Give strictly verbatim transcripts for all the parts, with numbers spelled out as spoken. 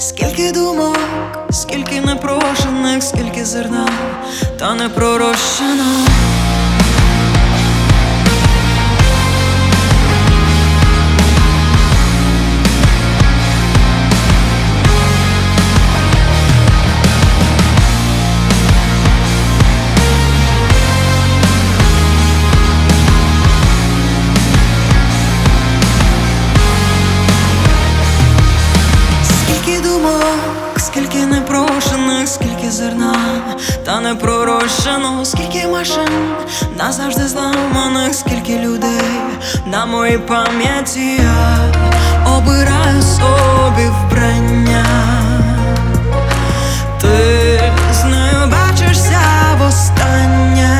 Скільки думок, скільки непрошених, скільки зерна, та не пророщено. Скільки непрошених, скільки зерна, та не пророщено, скільки машин назавжди зламаних, скільки людей на моїй пам'яті. Я обираю собі вбрання. Ти з нею бачишся востаннє.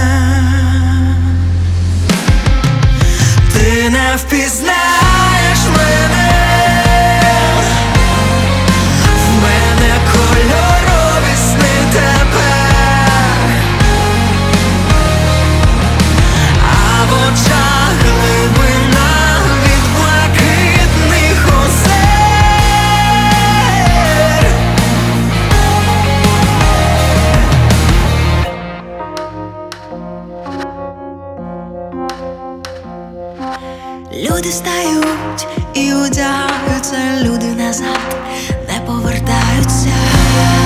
Ти не впізнаєш мене. Люди стають і одягаються, люди назад не повертаються.